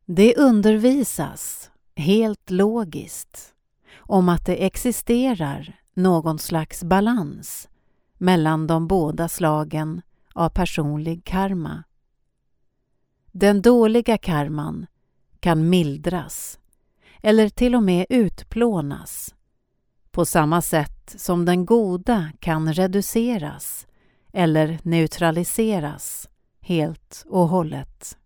Det undervisas, helt logiskt, om att det existerar någon slags balans mellan de båda slagen av personlig karma. Den dåliga karman kan mildras eller till och med utplånas, på samma sätt som den goda kan reduceras eller neutraliseras helt och hållet.